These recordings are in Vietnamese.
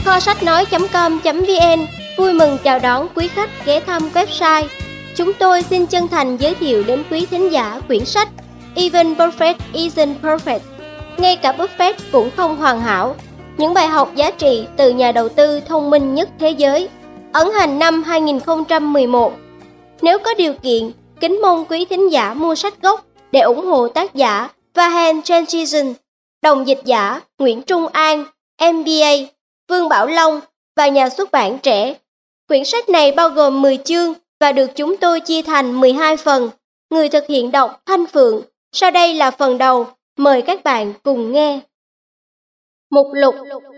Kho sách nói.com.vn vui mừng chào đón quý khách ghé thăm website. Chúng tôi xin chân thành giới thiệu đến quý thính giả quyển sách Even Buffett Isn't Perfect. Ngay cả Buffett cũng không hoàn hảo. Những bài học giá trị từ nhà đầu tư thông minh nhất thế giới. Ấn hành năm 2011. Nếu có điều kiện, kính mong quý thính giả mua sách gốc để ủng hộ tác giả Vahan Chanchison, đồng dịch giả Nguyễn Trung An, MBA, Vương Bảo Long và nhà xuất bản Trẻ. Quyển sách này bao gồm 10 chương và được chúng tôi chia thành 12 phần. Người thực hiện đọc Thanh Phượng. Sau đây là phần đầu, mời các bạn cùng nghe. Mục lục.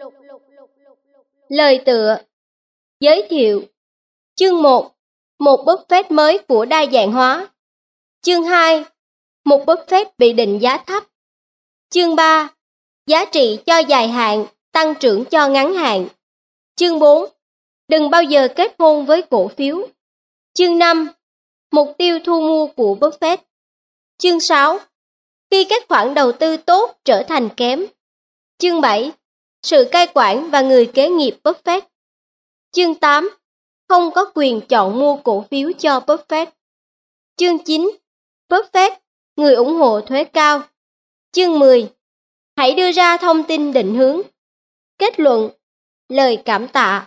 Lời tựa. Giới thiệu. Chương 1. Một Buffett mới của đa dạng hóa. Chương 2. Một Buffett bị định giá thấp. Chương 3. Giá trị cho dài hạn, tăng trưởng cho ngắn hạn. Chương 4. Đừng bao giờ kết hôn với cổ phiếu. Chương 5. Mục tiêu thu mua của Buffett. Chương 6. Khi các khoản đầu tư tốt trở thành kém. Chương 7. Sự cai quản và người kế nghiệp Buffett. Chương 8. Không có quyền chọn mua cổ phiếu cho Buffett. Chương 9. Buffett, người ủng hộ thuế cao. Chương 10. Hãy đưa ra thông tin định hướng. Kết luận. Lời cảm tạ.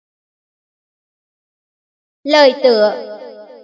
Lời tựa.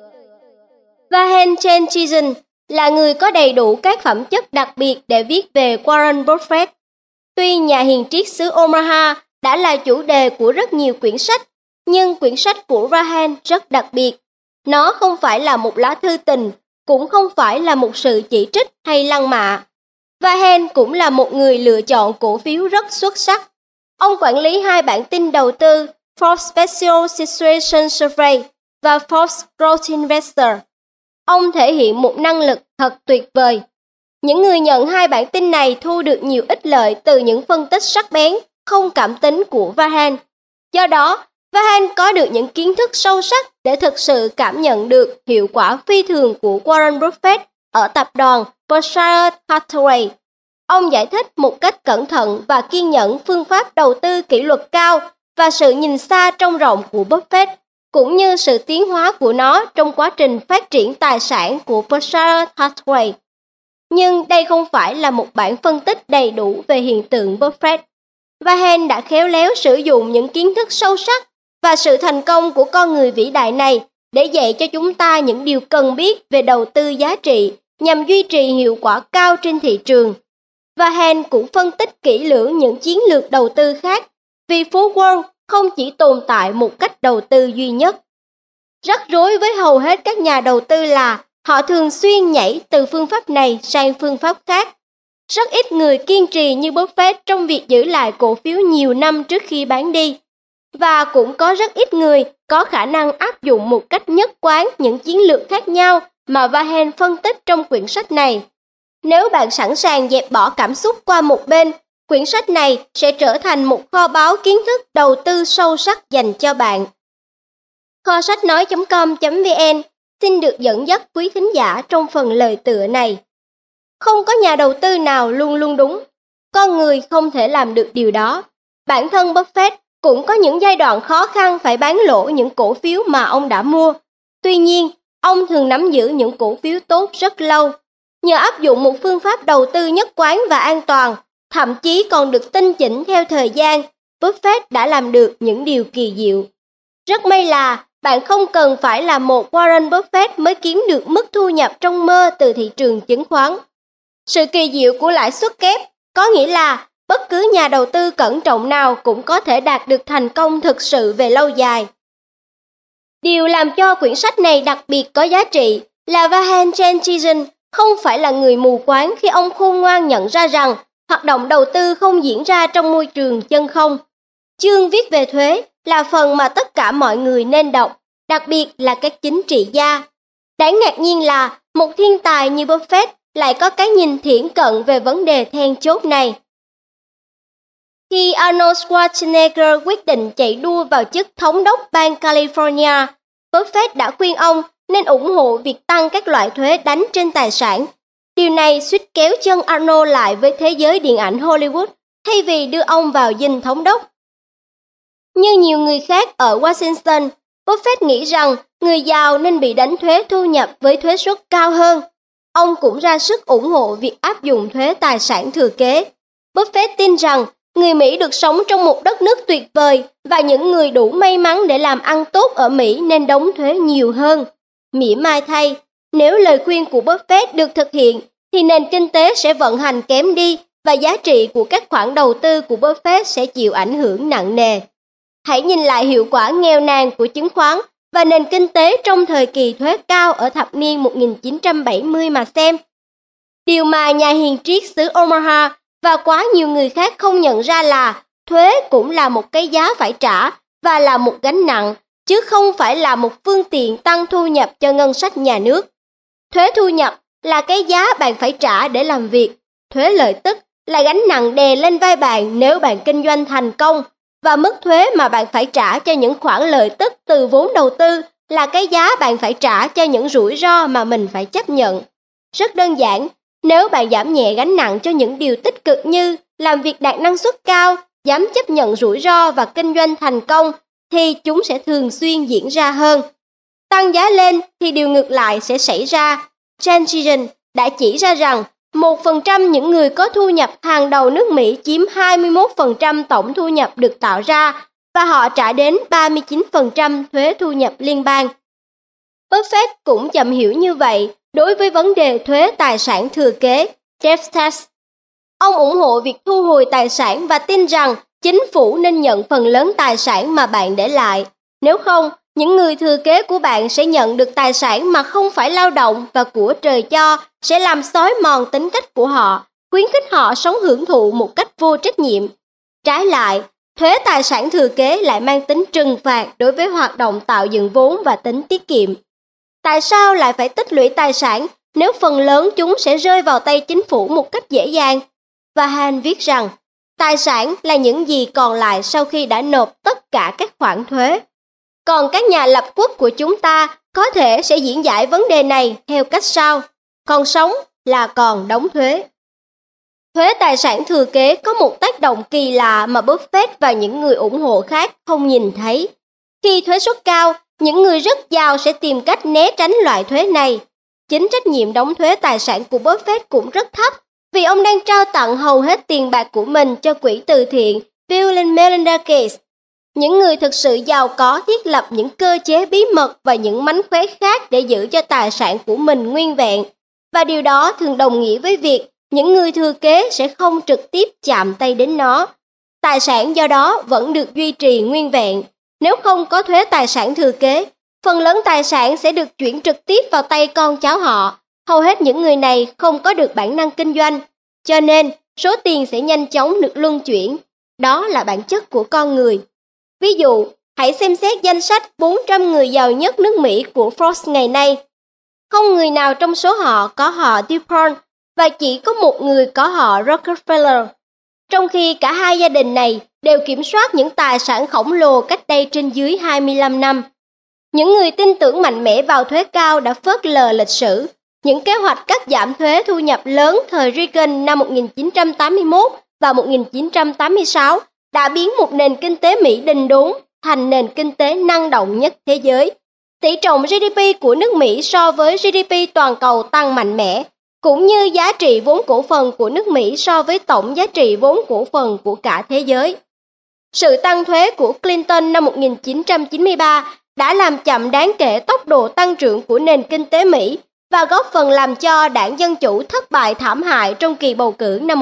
Vahan Chanchison là người có đầy đủ các phẩm chất đặc biệt để viết về Warren Buffett. Tuy nhà hiền triết xứ Omaha đã là chủ đề của rất nhiều quyển sách, nhưng quyển sách của Vahan rất đặc biệt. Nó không phải là một lá thư tình, cũng không phải là một sự chỉ trích hay lăng mạ. Vahan cũng là một người lựa chọn cổ phiếu rất xuất sắc. Ông quản lý 2 bản tin đầu tư Forbes Special Situation Survey và Forbes Growth Investor. Ông thể hiện một năng lực thật tuyệt vời. Những người nhận 2 bản tin này thu được nhiều ích lợi từ những phân tích sắc bén, không cảm tính của Vahan. Do đó, Vahan có được những kiến thức sâu sắc để thực sự cảm nhận được hiệu quả phi thường của Warren Buffett ở tập đoàn Berkshire Hathaway. Ông giải thích một cách cẩn thận và kiên nhẫn phương pháp đầu tư kỷ luật cao và sự nhìn xa trông rộng của Buffett, cũng như sự tiến hóa của nó trong quá trình phát triển tài sản của Berkshire Hathaway. Nhưng đây không phải là một bản phân tích đầy đủ về hiện tượng Buffett. Vahan đã khéo léo sử dụng những kiến thức sâu sắc và sự thành công của con người vĩ đại này để dạy cho chúng ta những điều cần biết về đầu tư giá trị nhằm duy trì hiệu quả cao trên thị trường. Vahan cũng phân tích kỹ lưỡng những chiến lược đầu tư khác, vì phú Wall không chỉ tồn tại một cách đầu tư duy nhất. Rắc rối với hầu hết các nhà đầu tư là họ thường xuyên nhảy từ phương pháp này sang phương pháp khác. Rất ít người kiên trì như Buffett trong việc giữ lại cổ phiếu nhiều năm trước khi bán đi. Và cũng có rất ít người có khả năng áp dụng một cách nhất quán những chiến lược khác nhau mà Vahan phân tích trong quyển sách này. Nếu bạn sẵn sàng dẹp bỏ cảm xúc qua một bên, quyển sách này sẽ trở thành một kho báu kiến thức đầu tư sâu sắc dành cho bạn. Kho sách nói.com.vn xin được dẫn dắt quý thính giả trong phần lời tựa này. Không có nhà đầu tư nào luôn luôn đúng. Con người không thể làm được điều đó. Bản thân Buffett cũng có những giai đoạn khó khăn phải bán lỗ những cổ phiếu mà ông đã mua. Tuy nhiên, ông thường nắm giữ những cổ phiếu tốt rất lâu. Nhờ áp dụng một phương pháp đầu tư nhất quán và an toàn, thậm chí còn được tinh chỉnh theo thời gian, Buffett đã làm được những điều kỳ diệu. Rất may là bạn không cần phải là một Warren Buffett mới kiếm được mức thu nhập trong mơ từ thị trường chứng khoán. Sự kỳ diệu của lãi suất kép có nghĩa là bất cứ nhà đầu tư cẩn trọng nào cũng có thể đạt được thành công thực sự về lâu dài. Điều làm cho quyển sách này đặc biệt có giá trị là Vahan Chanchison không phải là người mù quáng khi ông khôn ngoan nhận ra rằng hoạt động đầu tư không diễn ra trong môi trường chân không. Chương viết về thuế là phần mà tất cả mọi người nên đọc, đặc biệt là các chính trị gia. Đáng ngạc nhiên là một thiên tài như Buffett lại có cái nhìn thiển cận về vấn đề then chốt này. Khi Arnold Schwarzenegger quyết định chạy đua vào chức thống đốc bang California, Buffett đã khuyên ông nên ủng hộ việc tăng các loại thuế đánh trên tài sản. Điều này suýt kéo chân Arnold lại với thế giới điện ảnh Hollywood thay vì đưa ông vào dinh thống đốc. Như nhiều người khác ở Washington, Buffett nghĩ rằng người giàu nên bị đánh thuế thu nhập với thuế suất cao hơn. Ông cũng ra sức ủng hộ việc áp dụng thuế tài sản thừa kế. Buffett tin rằng người Mỹ được sống trong một đất nước tuyệt vời và những người đủ may mắn để làm ăn tốt ở Mỹ nên đóng thuế nhiều hơn. Mỉa mai thay, nếu lời khuyên của Buffett được thực hiện thì nền kinh tế sẽ vận hành kém đi và giá trị của các khoản đầu tư của Buffett sẽ chịu ảnh hưởng nặng nề. Hãy nhìn lại hiệu quả nghèo nàn của chứng khoán và nền kinh tế trong thời kỳ thuế cao ở thập niên 1970 mà xem. Điều mà nhà hiền triết xứ Omaha và quá nhiều người khác không nhận ra là thuế cũng là một cái giá phải trả và là một gánh nặng, chứ không phải là một phương tiện tăng thu nhập cho ngân sách nhà nước. Thuế thu nhập là cái giá bạn phải trả để làm việc. Thuế lợi tức là gánh nặng đè lên vai bạn nếu bạn kinh doanh thành công, và mức thuế mà bạn phải trả cho những khoản lợi tức từ vốn đầu tư là cái giá bạn phải trả cho những rủi ro mà mình phải chấp nhận. Rất đơn giản, nếu bạn giảm nhẹ gánh nặng cho những điều tích cực như làm việc đạt năng suất cao, dám chấp nhận rủi ro và kinh doanh thành công, thì chúng sẽ thường xuyên diễn ra hơn. Tăng giá lên thì điều ngược lại sẽ xảy ra. Jan Chisen đã chỉ ra rằng 1% những người có thu nhập hàng đầu nước Mỹ chiếm 21% tổng thu nhập được tạo ra và họ trả đến 39% thuế thu nhập liên bang. Buffett cũng chậm hiểu như vậy đối với vấn đề thuế tài sản thừa kế, death tax. Ông ủng hộ việc thu hồi tài sản và tin rằng chính phủ nên nhận phần lớn tài sản mà bạn để lại. Nếu không, những người thừa kế của bạn sẽ nhận được tài sản mà không phải lao động và của trời cho sẽ làm xói mòn tính cách của họ, khuyến khích họ sống hưởng thụ một cách vô trách nhiệm. Trái lại, thuế tài sản thừa kế lại mang tính trừng phạt đối với hoạt động tạo dựng vốn và tính tiết kiệm. Tại sao lại phải tích lũy tài sản nếu phần lớn chúng sẽ rơi vào tay chính phủ một cách dễ dàng? Và Han viết rằng, tài sản là những gì còn lại sau khi đã nộp tất cả các khoản thuế. Còn các nhà lập quốc của chúng ta có thể sẽ diễn giải vấn đề này theo cách sau: còn sống là còn đóng thuế. Thuế tài sản thừa kế có một tác động kỳ lạ mà Buffett và những người ủng hộ khác không nhìn thấy. Khi thuế suất cao, những người rất giàu sẽ tìm cách né tránh loại thuế này. Chính trách nhiệm đóng thuế tài sản của Buffett cũng rất thấp, vì ông đang trao tặng hầu hết tiền bạc của mình cho quỹ từ thiện Bill and Melinda Gates. Những người thực sự giàu có thiết lập những cơ chế bí mật và những mánh khóe khác để giữ cho tài sản của mình nguyên vẹn. Và điều đó thường đồng nghĩa với việc những người thừa kế sẽ không trực tiếp chạm tay đến nó. Tài sản do đó vẫn được duy trì nguyên vẹn. Nếu không có thuế tài sản thừa kế, phần lớn tài sản sẽ được chuyển trực tiếp vào tay con cháu họ. Hầu hết những người này không có được bản năng kinh doanh, cho nên số tiền sẽ nhanh chóng được luân chuyển. Đó là bản chất của con người. Ví dụ, hãy xem xét danh sách 400 người giàu nhất nước Mỹ của Forbes ngày nay. Không người nào trong số họ có họ DuPont và chỉ có một người có họ Rockefeller. Trong khi cả hai gia đình này đều kiểm soát những tài sản khổng lồ cách đây trên dưới 25 năm. Những người tin tưởng mạnh mẽ vào thuế cao đã phớt lờ lịch sử. Những kế hoạch cắt giảm thuế thu nhập lớn thời Reagan năm 1981 và 1986 đã biến một nền kinh tế Mỹ đình đốn thành nền kinh tế năng động nhất thế giới. Tỷ trọng GDP của nước Mỹ so với GDP toàn cầu tăng mạnh mẽ, cũng như giá trị vốn cổ phần của nước Mỹ so với tổng giá trị vốn cổ phần của cả thế giới. Sự tăng thuế của Clinton năm 1993 đã làm chậm đáng kể tốc độ tăng trưởng của nền kinh tế Mỹ và góp phần làm cho đảng Dân Chủ thất bại thảm hại trong kỳ bầu cử năm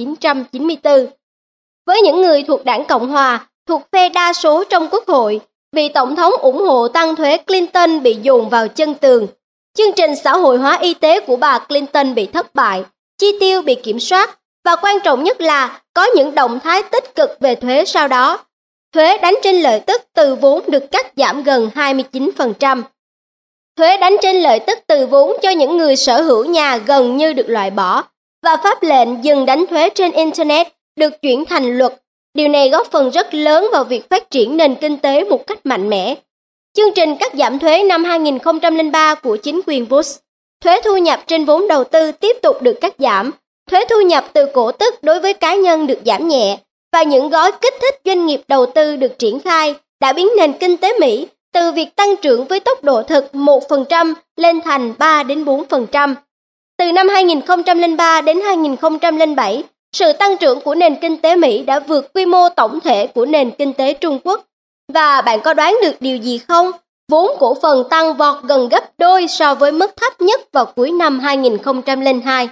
1994. Với những người thuộc đảng Cộng Hòa, thuộc phe đa số trong Quốc hội, vị Tổng thống ủng hộ tăng thuế Clinton bị dồn vào chân tường. Chương trình xã hội hóa y tế của bà Clinton bị thất bại, chi tiêu bị kiểm soát, và quan trọng nhất là có những động thái tích cực về thuế sau đó. Thuế đánh trên lợi tức từ vốn được cắt giảm gần 29%. Thuế đánh trên lợi tức từ vốn cho những người sở hữu nhà gần như được loại bỏ, và pháp lệnh dừng đánh thuế trên Internet được chuyển thành luật. Điều này góp phần rất lớn vào việc phát triển nền kinh tế một cách mạnh mẽ. Chương trình cắt giảm thuế năm 2003 của chính quyền Bush, thuế thu nhập trên vốn đầu tư tiếp tục được cắt giảm, thuế thu nhập từ cổ tức đối với cá nhân được giảm nhẹ, và những gói kích thích doanh nghiệp đầu tư được triển khai đã biến nền kinh tế Mỹ từ việc tăng trưởng với tốc độ thực 1% lên thành 3 đến 4%. Từ năm 2003 đến 2007, sự tăng trưởng của nền kinh tế Mỹ đã vượt quy mô tổng thể của nền kinh tế Trung Quốc. Và bạn có đoán được điều gì không? Vốn cổ phần tăng vọt gần gấp đôi so với mức thấp nhất vào cuối năm 2002.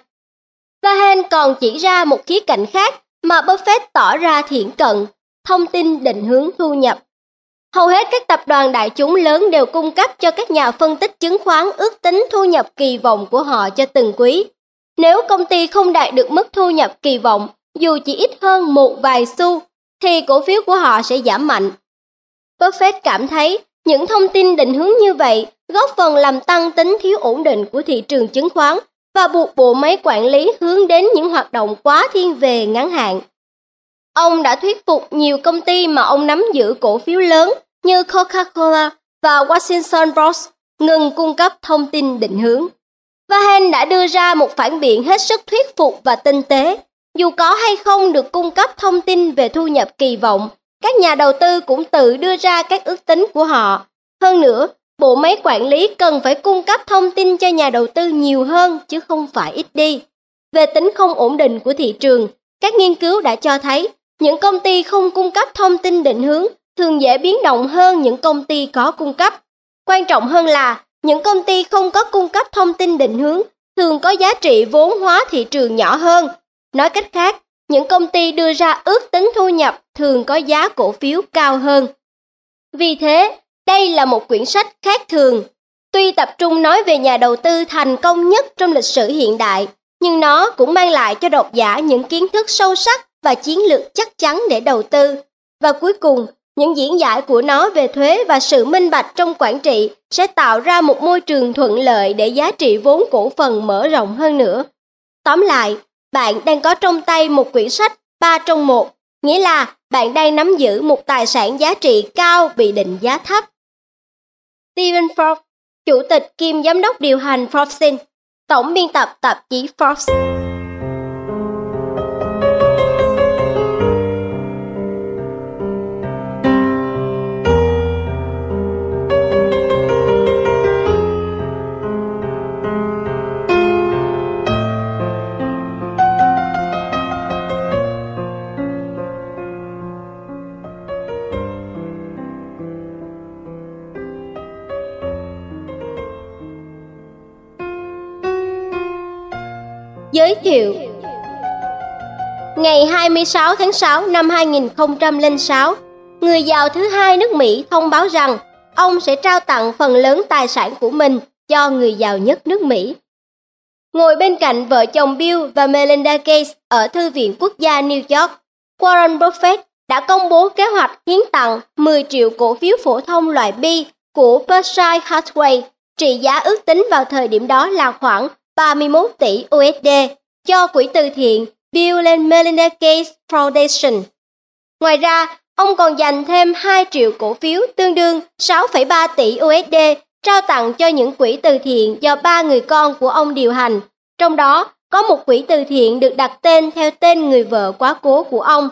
Warren còn chỉ ra một khía cạnh khác mà Buffett tỏ ra thiển cận, thông tin định hướng thu nhập. Hầu hết các tập đoàn đại chúng lớn đều cung cấp cho các nhà phân tích chứng khoán ước tính thu nhập kỳ vọng của họ cho từng quý. Nếu công ty không đạt được mức thu nhập kỳ vọng, dù chỉ ít hơn một vài xu, thì cổ phiếu của họ sẽ giảm mạnh. Buffett cảm thấy những thông tin định hướng như vậy góp phần làm tăng tính thiếu ổn định của thị trường chứng khoán và buộc bộ máy quản lý hướng đến những hoạt động quá thiên về ngắn hạn. Ông đã thuyết phục nhiều công ty mà ông nắm giữ cổ phiếu lớn như Coca-Cola và Washington Post ngừng cung cấp thông tin định hướng. Warren đã đưa ra một phản biện hết sức thuyết phục và tinh tế. Dù có hay không được cung cấp thông tin về thu nhập kỳ vọng, các nhà đầu tư cũng tự đưa ra các ước tính của họ. Hơn nữa, bộ máy quản lý cần phải cung cấp thông tin cho nhà đầu tư nhiều hơn chứ không phải ít đi. Về tính không ổn định của thị trường, các nghiên cứu đã cho thấy những công ty không cung cấp thông tin định hướng thường dễ biến động hơn những công ty có cung cấp. Quan trọng hơn là, những công ty không có cung cấp thông tin định hướng thường có giá trị vốn hóa thị trường nhỏ hơn. Nói cách khác, những công ty đưa ra ước tính thu nhập thường có giá cổ phiếu cao hơn. Vì thế, đây là một quyển sách khác thường. Tuy tập trung nói về nhà đầu tư thành công nhất trong lịch sử hiện đại, nhưng nó cũng mang lại cho độc giả những kiến thức sâu sắc và chiến lược chắc chắn để đầu tư. Và cuối cùng, những diễn giải của nó về thuế và sự minh bạch trong quản trị sẽ tạo ra một môi trường thuận lợi để giá trị vốn cổ phần mở rộng hơn nữa. Tóm lại, bạn đang có trong tay một quyển sách 3 trong 1, nghĩa là bạn đang nắm giữ một tài sản giá trị cao bị định giá thấp. Steven Forbes, Chủ tịch kiêm Giám đốc điều hành Forbes, Tổng biên tập tạp chí Forbes. Giới thiệu. Ngày 26 tháng 6 năm 2006, người giàu thứ hai nước Mỹ thông báo rằng ông sẽ trao tặng phần lớn tài sản của mình cho người giàu nhất nước Mỹ. Ngồi bên cạnh vợ chồng Bill và Melinda Gates ở Thư viện Quốc gia New York, Warren Buffett đã công bố kế hoạch hiến tặng 10 triệu cổ phiếu phổ thông loại B của Berkshire Hathaway, trị giá ước tính vào thời điểm đó là khoảng 31 tỷ USD, cho quỹ từ thiện Bill and Melinda Gates Foundation. Ngoài ra, ông còn dành thêm 2 triệu cổ phiếu tương đương 6,3 tỷ USD trao tặng cho những quỹ từ thiện do 3 người con của ông điều hành. Trong đó, có một quỹ từ thiện được đặt tên theo tên người vợ quá cố của ông.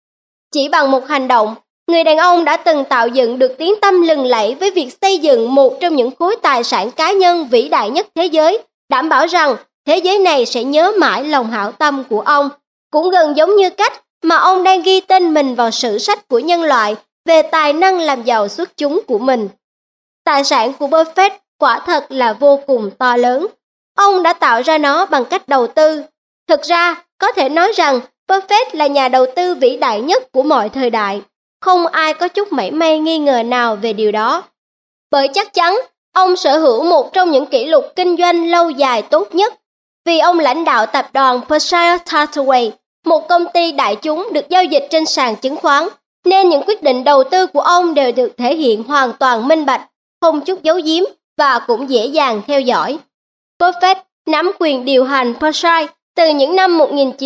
Chỉ bằng một hành động, người đàn ông đã từng tạo dựng được tiếng tăm lừng lẫy với việc xây dựng một trong những khối tài sản cá nhân vĩ đại nhất thế giới, đảm bảo rằng thế giới này sẽ nhớ mãi lòng hảo tâm của ông, cũng gần giống như cách mà ông đang ghi tên mình vào sử sách của nhân loại về tài năng làm giàu xuất chúng của mình. Tài sản của Buffett quả thật là vô cùng to lớn. Ông đã tạo ra nó bằng cách đầu tư. Thực ra, có thể nói rằng Buffett là nhà đầu tư vĩ đại nhất của mọi thời đại. Không ai có chút mảy may nghi ngờ nào về điều đó. Bởi chắc chắn, ông sở hữu một trong những kỷ lục kinh doanh lâu dài tốt nhất. Vì ông lãnh đạo tập đoàn Berkshire Hathaway, một công ty đại chúng được giao dịch trên sàn chứng khoán, nên những quyết định đầu tư của ông đều được thể hiện hoàn toàn minh bạch, không chút giấu giếm và cũng dễ dàng theo dõi. Buffett nắm quyền điều hành Berkshire từ những năm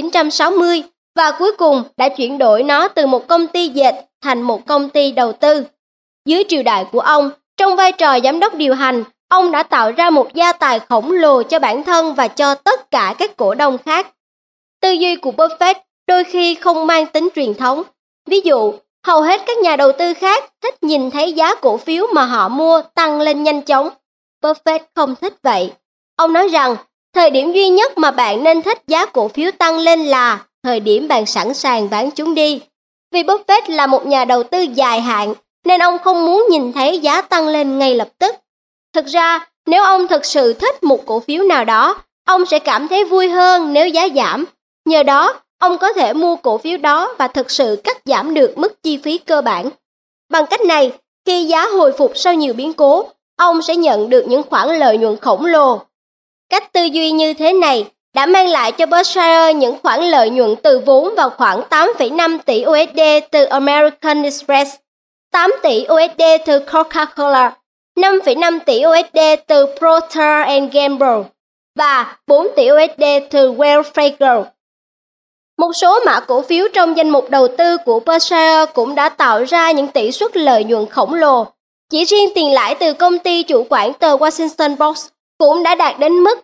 1960 và cuối cùng đã chuyển đổi nó từ một công ty dệt thành một công ty đầu tư. Dưới triều đại của ông, trong vai trò giám đốc điều hành, ông đã tạo ra một gia tài khổng lồ cho bản thân và cho tất cả các cổ đông khác. Tư duy của Buffett đôi khi không mang tính truyền thống. Ví dụ, hầu hết các nhà đầu tư khác thích nhìn thấy giá cổ phiếu mà họ mua tăng lên nhanh chóng. Buffett không thích vậy. Ông nói rằng, thời điểm duy nhất mà bạn nên thích giá cổ phiếu tăng lên là thời điểm bạn sẵn sàng bán chúng đi. Vì Buffett là một nhà đầu tư dài hạn, nên ông không muốn nhìn thấy giá tăng lên ngay lập tức. Thực ra, nếu ông thực sự thích một cổ phiếu nào đó, ông sẽ cảm thấy vui hơn nếu giá giảm. Nhờ đó, ông có thể mua cổ phiếu đó và thực sự cắt giảm được mức chi phí cơ bản. Bằng cách này, khi giá hồi phục sau nhiều biến cố, ông sẽ nhận được những khoản lợi nhuận khổng lồ. Cách tư duy như thế này đã mang lại cho Berkshire những khoản lợi nhuận từ vốn vào khoảng 8,5 tỷ USD từ American Express, 8 tỷ USD từ Coca-Cola, 5,5 tỷ USD từ Procter & Gamble và 4 tỷ USD từ Wells Fargo. Một số mã cổ phiếu trong danh mục đầu tư của Berkshire cũng đã tạo ra những tỷ suất lợi nhuận khổng lồ. Chỉ riêng tiền lãi từ công ty chủ quản tờ Washington Post cũng đã đạt đến mức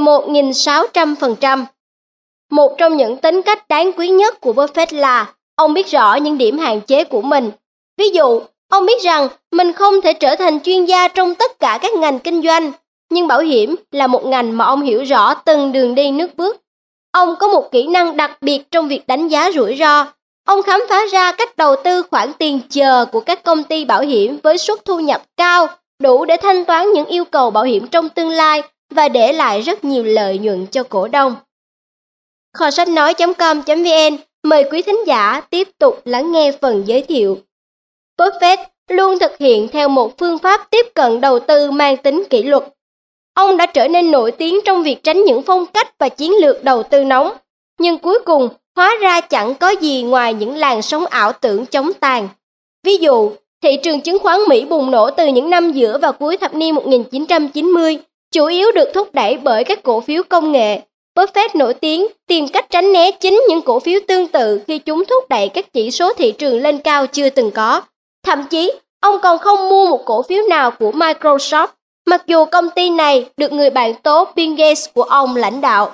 11.600%. Một trong những tính cách đáng quý nhất của Buffett là ông biết rõ những điểm hạn chế của mình. Ví dụ, ông biết rằng mình không thể trở thành chuyên gia trong tất cả các ngành kinh doanh, nhưng bảo hiểm là một ngành mà ông hiểu rõ từng đường đi nước bước. Ông có một kỹ năng đặc biệt trong việc đánh giá rủi ro. Ông khám phá ra cách đầu tư khoản tiền chờ của các công ty bảo hiểm với suất thu nhập cao, đủ để thanh toán những yêu cầu bảo hiểm trong tương lai và để lại rất nhiều lợi nhuận cho cổ đông. Kho sách nói.com.vn mời quý thính giả tiếp tục lắng nghe phần giới thiệu. Buffett luôn thực hiện theo một phương pháp tiếp cận đầu tư mang tính kỷ luật. Ông đã trở nên nổi tiếng trong việc tránh những phong cách và chiến lược đầu tư nóng, nhưng cuối cùng hóa ra chẳng có gì ngoài những làn sóng ảo tưởng chống tàn. Ví dụ, thị trường chứng khoán Mỹ bùng nổ từ những năm giữa và cuối thập niên 1990, chủ yếu được thúc đẩy bởi các cổ phiếu công nghệ. Buffett nổi tiếng tìm cách tránh né chính những cổ phiếu tương tự khi chúng thúc đẩy các chỉ số thị trường lên cao chưa từng có. Thậm chí, ông còn không mua một cổ phiếu nào của Microsoft, mặc dù công ty này được người bạn tốt Bill Gates của ông lãnh đạo.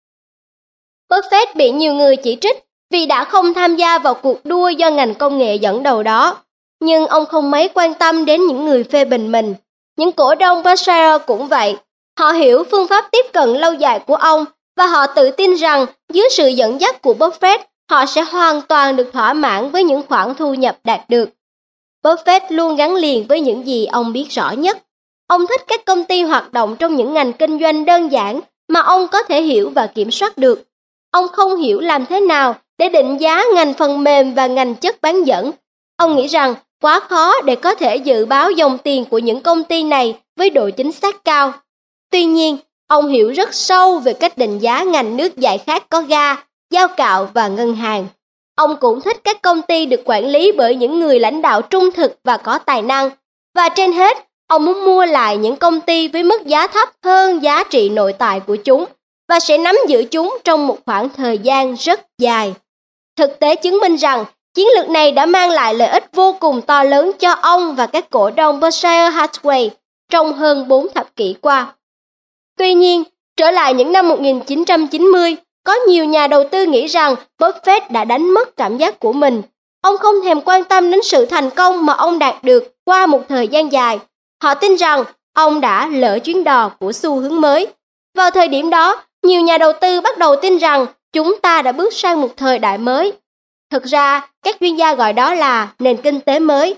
Buffett bị nhiều người chỉ trích vì đã không tham gia vào cuộc đua do ngành công nghệ dẫn đầu đó. Nhưng ông không mấy quan tâm đến những người phê bình mình. Những cổ đông Berkshire cũng vậy. Họ hiểu phương pháp tiếp cận lâu dài của ông và họ tự tin rằng dưới sự dẫn dắt của Buffett, họ sẽ hoàn toàn được thỏa mãn với những khoản thu nhập đạt được. Buffett luôn gắn liền với những gì ông biết rõ nhất. Ông thích các công ty hoạt động trong những ngành kinh doanh đơn giản mà ông có thể hiểu và kiểm soát được. Ông không hiểu làm thế nào để định giá ngành phần mềm và ngành chất bán dẫn. Ông nghĩ rằng quá khó để có thể dự báo dòng tiền của những công ty này với độ chính xác cao. Tuy nhiên, ông hiểu rất sâu về cách định giá ngành nước giải khát có ga, dao cạo và ngân hàng. Ông cũng thích các công ty được quản lý bởi những người lãnh đạo trung thực và có tài năng. Và trên hết, ông muốn mua lại những công ty với mức giá thấp hơn giá trị nội tại của chúng và sẽ nắm giữ chúng trong một khoảng thời gian rất dài. Thực tế chứng minh rằng chiến lược này đã mang lại lợi ích vô cùng to lớn cho ông và các cổ đông Berkshire Hathaway trong hơn 4 thập kỷ qua. Tuy nhiên, trở lại những năm 1990, có nhiều nhà đầu tư nghĩ rằng Buffett đã đánh mất cảm giác của mình. Ông không thèm quan tâm đến sự thành công mà ông đạt được qua một thời gian dài. Họ tin rằng ông đã lỡ chuyến đò của xu hướng mới. Vào thời điểm đó, nhiều nhà đầu tư bắt đầu tin rằng chúng ta đã bước sang một thời đại mới. Thực ra, các chuyên gia gọi đó là nền kinh tế mới.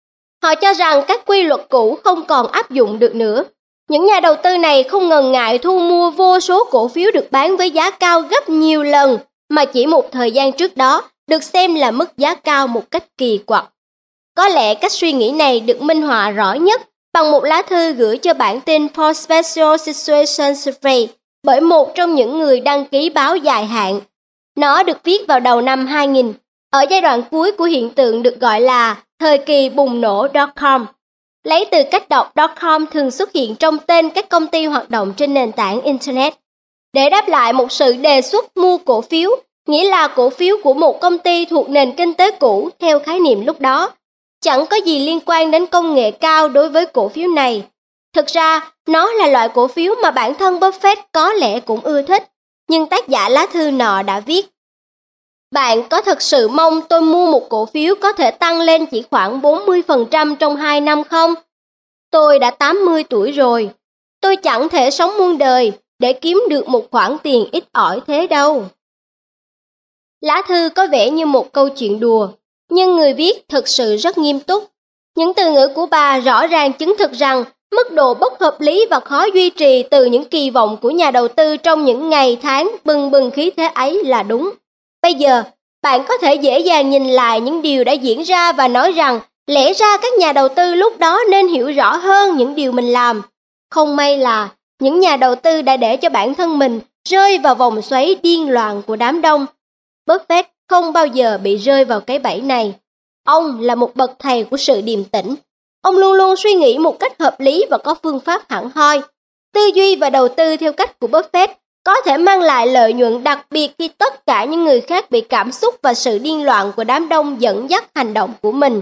Họ cho rằng các quy luật cũ không còn áp dụng được nữa. Những nhà đầu tư này không ngần ngại thu mua vô số cổ phiếu được bán với giá cao gấp nhiều lần mà chỉ một thời gian trước đó được xem là mức giá cao một cách kỳ quặc. Có lẽ cách suy nghĩ này được minh họa rõ nhất bằng một lá thư gửi cho bản tin For Special Situation Survey bởi một trong những người đăng ký báo dài hạn. Nó được viết vào đầu năm 2000, ở giai đoạn cuối của hiện tượng được gọi là thời kỳ bùng nổ .com. Lấy từ cách đọc .com thường xuất hiện trong tên các công ty hoạt động trên nền tảng Internet. Để đáp lại một sự đề xuất mua cổ phiếu, nghĩa là cổ phiếu của một công ty thuộc nền kinh tế cũ theo khái niệm lúc đó. Chẳng có gì liên quan đến công nghệ cao đối với cổ phiếu này. Thực ra, nó là loại cổ phiếu mà bản thân Buffett có lẽ cũng ưa thích, nhưng tác giả lá thư nọ đã viết: Bạn có thật sự mong tôi mua một cổ phiếu có thể tăng lên chỉ khoảng 40% trong 2 năm không? Tôi đã 80 tuổi rồi. Tôi chẳng thể sống muôn đời để kiếm được một khoản tiền ít ỏi thế đâu. Lá thư có vẻ như một câu chuyện đùa, nhưng người viết thực sự rất nghiêm túc. Những từ ngữ của bà rõ ràng chứng thực rằng mức độ bất hợp lý và khó duy trì từ những kỳ vọng của nhà đầu tư trong những ngày tháng bừng bừng khí thế ấy là đúng. Bây giờ, bạn có thể dễ dàng nhìn lại những điều đã diễn ra và nói rằng lẽ ra các nhà đầu tư lúc đó nên hiểu rõ hơn những điều mình làm. Không may là những nhà đầu tư đã để cho bản thân mình rơi vào vòng xoáy điên loạn của đám đông. Buffett không bao giờ bị rơi vào cái bẫy này. Ông là một bậc thầy của sự điềm tĩnh. Ông luôn luôn suy nghĩ một cách hợp lý và có phương pháp hẳn hoi. Tư duy và đầu tư theo cách của Buffett có thể mang lại lợi nhuận đặc biệt khi tất cả những người khác bị cảm xúc và sự điên loạn của đám đông dẫn dắt hành động của mình.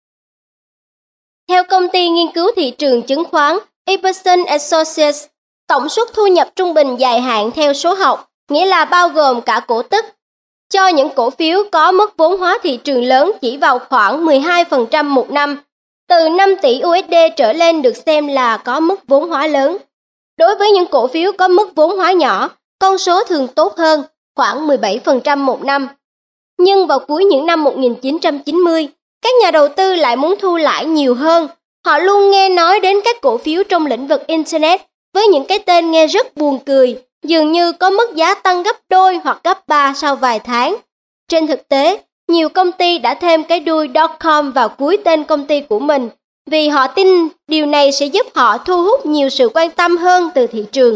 Theo công ty nghiên cứu thị trường chứng khoán Epperson Associates, tổng suất thu nhập trung bình dài hạn theo số học, nghĩa là bao gồm cả cổ tức, cho những cổ phiếu có mức vốn hóa thị trường lớn chỉ vào khoảng 12% một năm, từ 5 tỷ USD trở lên được xem là có mức vốn hóa lớn. Đối với những cổ phiếu có mức vốn hóa nhỏ, con số thường tốt hơn, khoảng 17% một năm. Nhưng vào cuối những năm 1990, các nhà đầu tư lại muốn thu lãi nhiều hơn. Họ luôn nghe nói đến các cổ phiếu trong lĩnh vực Internet với những cái tên nghe rất buồn cười, dường như có mức giá tăng gấp đôi hoặc gấp 3 sau vài tháng. Trên thực tế, nhiều công ty đã thêm cái đuôi .com vào cuối tên công ty của mình vì họ tin điều này sẽ giúp họ thu hút nhiều sự quan tâm hơn từ thị trường.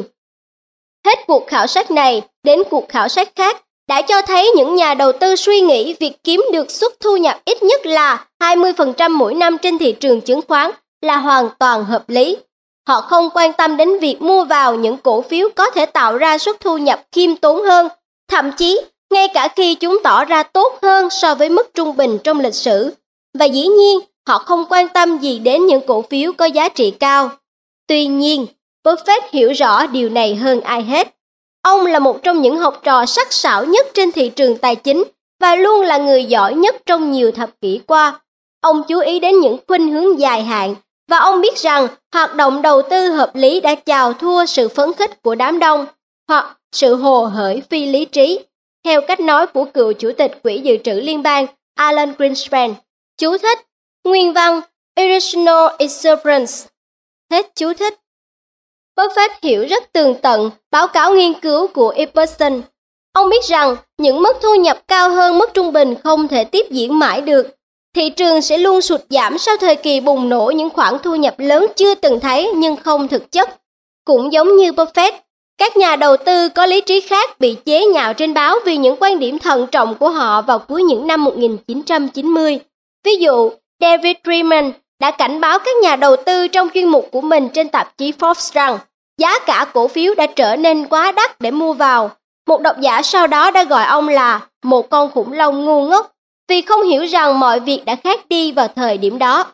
Hết cuộc khảo sát này đến cuộc khảo sát khác đã cho thấy những nhà đầu tư suy nghĩ việc kiếm được suất thu nhập ít nhất là 20% mỗi năm trên thị trường chứng khoán là hoàn toàn hợp lý. Họ không quan tâm đến việc mua vào những cổ phiếu có thể tạo ra suất thu nhập khiêm tốn hơn, thậm chí ngay cả khi chúng tỏ ra tốt hơn so với mức trung bình trong lịch sử. Và dĩ nhiên, họ không quan tâm gì đến những cổ phiếu có giá trị cao. Tuy nhiên, Buffett hiểu rõ điều này hơn ai hết. Ông là một trong những học trò sắc sảo nhất trên thị trường tài chính và luôn là người giỏi nhất trong nhiều thập kỷ qua. Ông chú ý đến những khuynh hướng dài hạn và ông biết rằng hoạt động đầu tư hợp lý đã chào thua sự phấn khích của đám đông hoặc sự hồ hởi phi lý trí, theo cách nói của cựu chủ tịch Quỹ dự trữ liên bang Alan Greenspan. Chú thích: nguyên văn Irrational Exuberance. Hết chú thích. Buffett hiểu rất tường tận báo cáo nghiên cứu của Epperson. Ông biết rằng những mức thu nhập cao hơn mức trung bình không thể tiếp diễn mãi được. Thị trường sẽ luôn sụt giảm sau thời kỳ bùng nổ những khoản thu nhập lớn chưa từng thấy nhưng không thực chất. Cũng giống như Buffett, các nhà đầu tư có lý trí khác bị chế nhạo trên báo vì những quan điểm thận trọng của họ vào cuối những năm 1990. Ví dụ, David Freeman đã cảnh báo các nhà đầu tư trong chuyên mục của mình trên tạp chí Forbes rằng giá cả cổ phiếu đã trở nên quá đắt để mua vào. Một độc giả sau đó đã gọi ông là một con khủng long ngu ngốc vì không hiểu rằng mọi việc đã khác đi vào thời điểm đó.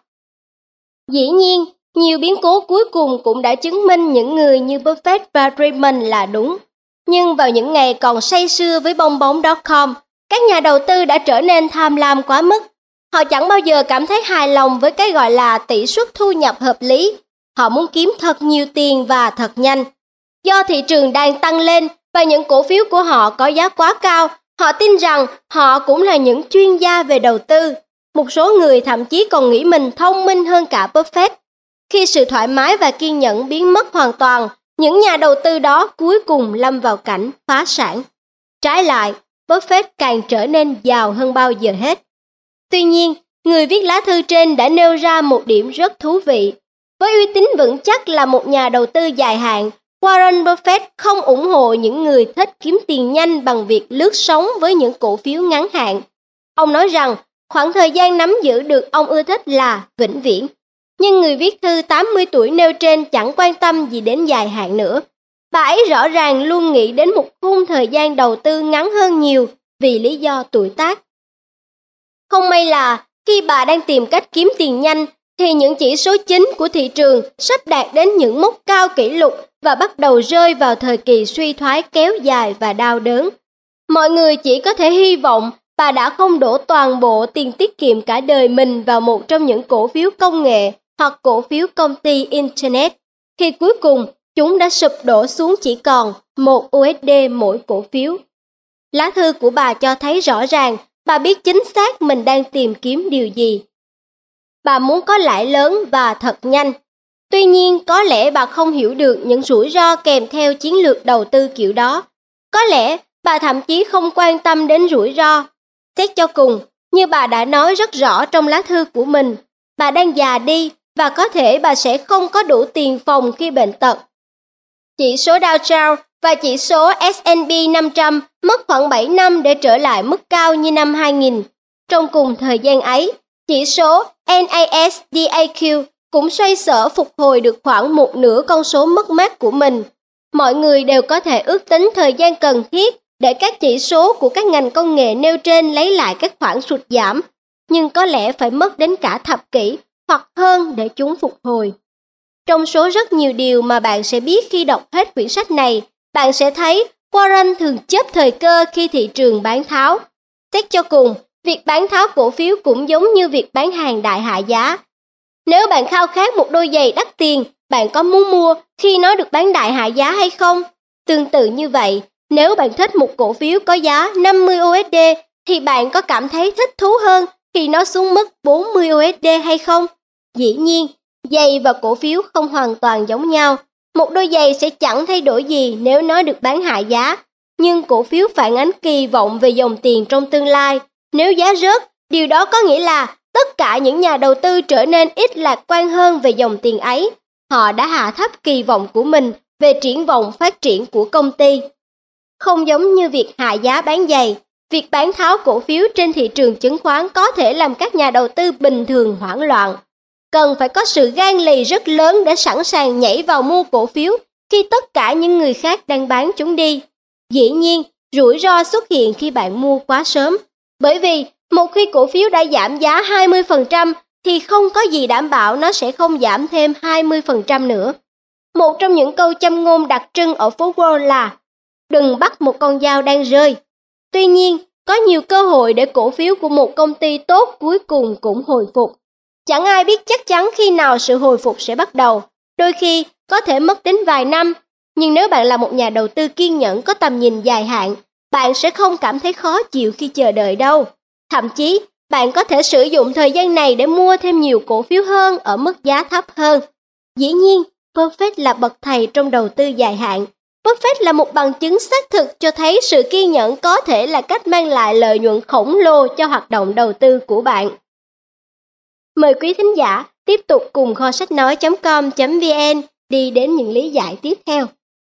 Dĩ nhiên, nhiều biến cố cuối cùng cũng đã chứng minh những người như Buffett và Freeman là đúng. Nhưng vào những ngày còn say sưa với bong bóng .com, các nhà đầu tư đã trở nên tham lam quá mức. Họ chẳng bao giờ cảm thấy hài lòng với cái gọi là tỷ suất thu nhập hợp lý. Họ muốn kiếm thật nhiều tiền và thật nhanh. Do thị trường đang tăng lên và những cổ phiếu của họ có giá quá cao, họ tin rằng họ cũng là những chuyên gia về đầu tư. Một số người thậm chí còn nghĩ mình thông minh hơn cả Buffett. Khi sự thoải mái và kiên nhẫn biến mất hoàn toàn, những nhà đầu tư đó cuối cùng lâm vào cảnh phá sản. Trái lại, Buffett càng trở nên giàu hơn bao giờ hết. Tuy nhiên, người viết lá thư trên đã nêu ra một điểm rất thú vị. Với uy tín vững chắc là một nhà đầu tư dài hạn, Warren Buffett không ủng hộ những người thích kiếm tiền nhanh bằng việc lướt sóng với những cổ phiếu ngắn hạn. Ông nói rằng khoảng thời gian nắm giữ được ông ưa thích là vĩnh viễn. Nhưng người viết thư 80 tuổi nêu trên chẳng quan tâm gì đến dài hạn nữa. Bà ấy rõ ràng luôn nghĩ đến một khung thời gian đầu tư ngắn hơn nhiều vì lý do tuổi tác. Không may là khi bà đang tìm cách kiếm tiền nhanh thì những chỉ số chính của thị trường sắp đạt đến những mốc cao kỷ lục và bắt đầu rơi vào thời kỳ suy thoái kéo dài và đau đớn. Mọi người chỉ có thể hy vọng bà đã không đổ toàn bộ tiền tiết kiệm cả đời mình vào một trong những cổ phiếu công nghệ hoặc cổ phiếu công ty Internet, khi cuối cùng chúng đã sụp đổ xuống chỉ còn 1 USD mỗi cổ phiếu. Lá thư của bà cho thấy rõ ràng bà biết chính xác mình đang tìm kiếm điều gì. Bà muốn có lãi lớn và thật nhanh. Tuy nhiên, có lẽ bà không hiểu được những rủi ro kèm theo chiến lược đầu tư kiểu đó. Có lẽ bà thậm chí không quan tâm đến rủi ro. Xét cho cùng, như bà đã nói rất rõ trong lá thư của mình, bà đang già đi và có thể bà sẽ không có đủ tiền phòng khi bệnh tật. Chỉ số Dow Jones và chỉ số S&P 500 mất khoảng 7 năm để trở lại mức cao như năm 2000. Trong cùng thời gian ấy, chỉ số NASDAQ cũng xoay sở phục hồi được khoảng một nửa con số mất mát của mình. Mọi người đều có thể ước tính thời gian cần thiết để các chỉ số của các ngành công nghệ nêu trên lấy lại các khoản sụt giảm, nhưng có lẽ phải mất đến cả thập kỷ hoặc hơn để chúng phục hồi. Trong số rất nhiều điều mà bạn sẽ biết khi đọc hết quyển sách này, bạn sẽ thấy Warren thường chớp thời cơ khi thị trường bán tháo. Xét cho cùng, việc bán tháo cổ phiếu cũng giống như việc bán hàng đại hạ giá. Nếu bạn khao khát một đôi giày đắt tiền, bạn có muốn mua khi nó được bán đại hạ giá hay không? Tương tự như vậy, nếu bạn thích một cổ phiếu có giá 50 USD, thì bạn có cảm thấy thích thú hơn khi nó xuống mức 40 USD hay không? Dĩ nhiên, giày và cổ phiếu không hoàn toàn giống nhau. Một đôi giày sẽ chẳng thay đổi gì nếu nó được bán hạ giá, nhưng cổ phiếu phản ánh kỳ vọng về dòng tiền trong tương lai. Nếu giá rớt, điều đó có nghĩa là tất cả những nhà đầu tư trở nên ít lạc quan hơn về dòng tiền ấy. Họ đã hạ thấp kỳ vọng của mình về triển vọng phát triển của công ty. Không giống như việc hạ giá bán giày, việc bán tháo cổ phiếu trên thị trường chứng khoán có thể làm các nhà đầu tư bình thường hoảng loạn. Cần phải có sự gan lì rất lớn để sẵn sàng nhảy vào mua cổ phiếu khi tất cả những người khác đang bán chúng đi. Dĩ nhiên, rủi ro xuất hiện khi bạn mua quá sớm. Bởi vì một khi cổ phiếu đã giảm giá 20% thì không có gì đảm bảo nó sẽ không giảm thêm 20% nữa. Một trong những câu châm ngôn đặc trưng ở phố Wall là đừng bắt một con dao đang rơi. Tuy nhiên, có nhiều cơ hội để cổ phiếu của một công ty tốt cuối cùng cũng hồi phục. Chẳng ai biết chắc chắn khi nào sự hồi phục sẽ bắt đầu, đôi khi có thể mất đến vài năm. Nhưng nếu bạn là một nhà đầu tư kiên nhẫn có tầm nhìn dài hạn, bạn sẽ không cảm thấy khó chịu khi chờ đợi đâu. Thậm chí, bạn có thể sử dụng thời gian này để mua thêm nhiều cổ phiếu hơn ở mức giá thấp hơn. Dĩ nhiên, Buffett là bậc thầy trong đầu tư dài hạn. Buffett là một bằng chứng xác thực cho thấy sự kiên nhẫn có thể là cách mang lại lợi nhuận khổng lồ cho hoạt động đầu tư của bạn. Mời quý thính giả tiếp tục cùng kho sách nói.com.vn đi đến những lý giải tiếp theo.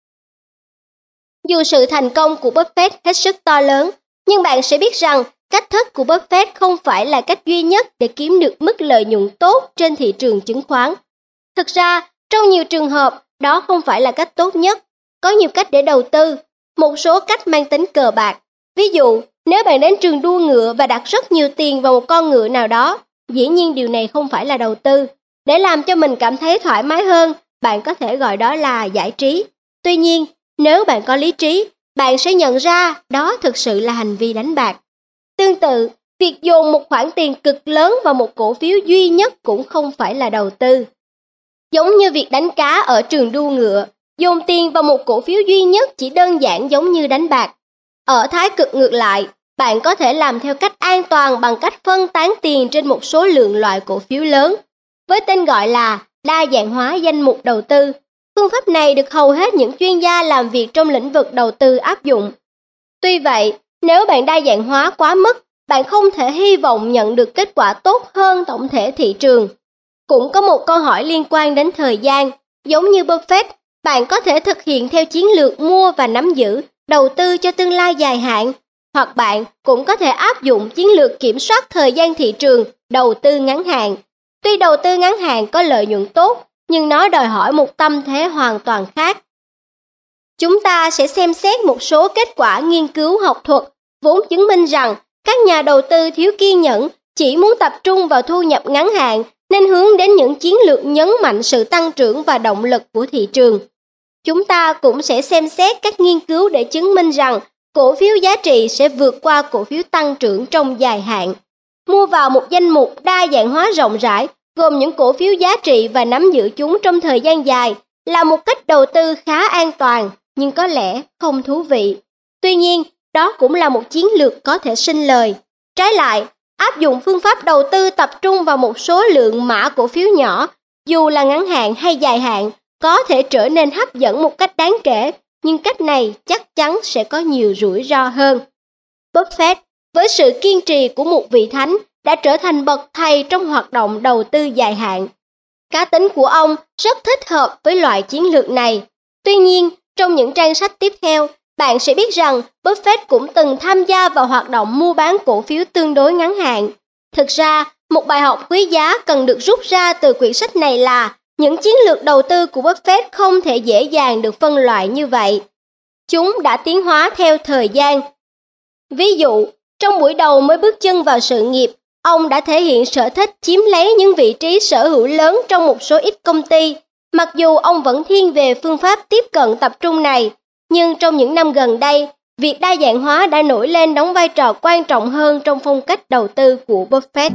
Dù sự thành công của Buffett hết sức to lớn, nhưng bạn sẽ biết rằng cách thức của Buffett không phải là cách duy nhất để kiếm được mức lợi nhuận tốt trên thị trường chứng khoán. Thực ra, trong nhiều trường hợp, đó không phải là cách tốt nhất. Có nhiều cách để đầu tư, một số cách mang tính cờ bạc. Ví dụ, nếu bạn đến trường đua ngựa và đặt rất nhiều tiền vào một con ngựa nào đó, dĩ nhiên điều này không phải là đầu tư. Để làm cho mình cảm thấy thoải mái hơn, bạn có thể gọi đó là giải trí. Tuy nhiên, nếu bạn có lý trí, bạn sẽ nhận ra đó thực sự là hành vi đánh bạc. Tương tự, việc dồn một khoản tiền cực lớn vào một cổ phiếu duy nhất cũng không phải là đầu tư. Giống như việc đánh cá ở trường đua ngựa, dồn tiền vào một cổ phiếu duy nhất chỉ đơn giản giống như đánh bạc. Ở thái cực ngược lại, bạn có thể làm theo cách an toàn bằng cách phân tán tiền trên một số lượng loại cổ phiếu lớn, với tên gọi là đa dạng hóa danh mục đầu tư. Phương pháp này được hầu hết những chuyên gia làm việc trong lĩnh vực đầu tư áp dụng. Tuy vậy, nếu bạn đa dạng hóa quá mức, bạn không thể hy vọng nhận được kết quả tốt hơn tổng thể thị trường. Cũng có một câu hỏi liên quan đến thời gian. Giống như Buffett, bạn có thể thực hiện theo chiến lược mua và nắm giữ, đầu tư cho tương lai dài hạn, hoặc bạn cũng có thể áp dụng chiến lược kiểm soát thời gian thị trường, đầu tư ngắn hạn. Tuy đầu tư ngắn hạn có lợi nhuận tốt, nhưng nó đòi hỏi một tâm thế hoàn toàn khác. Chúng ta sẽ xem xét một số kết quả nghiên cứu học thuật, vốn chứng minh rằng các nhà đầu tư thiếu kiên nhẫn chỉ muốn tập trung vào thu nhập ngắn hạn nên hướng đến những chiến lược nhấn mạnh sự tăng trưởng và động lực của thị trường. Chúng ta cũng sẽ xem xét các nghiên cứu để chứng minh rằng cổ phiếu giá trị sẽ vượt qua cổ phiếu tăng trưởng trong dài hạn. Mua vào một danh mục đa dạng hóa rộng rãi, gồm những cổ phiếu giá trị và nắm giữ chúng trong thời gian dài là một cách đầu tư khá an toàn, nhưng có lẽ không thú vị. Tuy nhiên, đó cũng là một chiến lược có thể sinh lời. Trái lại, áp dụng phương pháp đầu tư tập trung vào một số lượng mã cổ phiếu nhỏ, dù là ngắn hạn hay dài hạn, có thể trở nên hấp dẫn một cách đáng kể, nhưng cách này chắc chắn sẽ có nhiều rủi ro hơn. Buffett, với sự kiên trì của một vị thánh, đã trở thành bậc thầy trong hoạt động đầu tư dài hạn. Cá tính của ông rất thích hợp với loại chiến lược này. Tuy nhiên, trong những trang sách tiếp theo, bạn sẽ biết rằng Buffett cũng từng tham gia vào hoạt động mua bán cổ phiếu tương đối ngắn hạn. Thực ra, một bài học quý giá cần được rút ra từ quyển sách này là những chiến lược đầu tư của Buffett không thể dễ dàng được phân loại như vậy. Chúng đã tiến hóa theo thời gian. Ví dụ, trong buổi đầu mới bước chân vào sự nghiệp, ông đã thể hiện sở thích chiếm lấy những vị trí sở hữu lớn trong một số ít công ty, mặc dù ông vẫn thiên về phương pháp tiếp cận tập trung này. Nhưng trong những năm gần đây, việc đa dạng hóa đã nổi lên đóng vai trò quan trọng hơn trong phong cách đầu tư của Buffett.